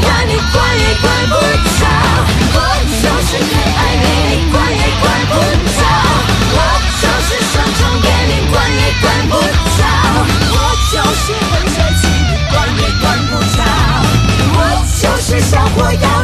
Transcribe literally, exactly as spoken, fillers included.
管你管也管不着，我就是很爱你，你管也管不着，我就是想唱给你，管也管不着，我就是很帅气，你管也管不着，我就是小火药。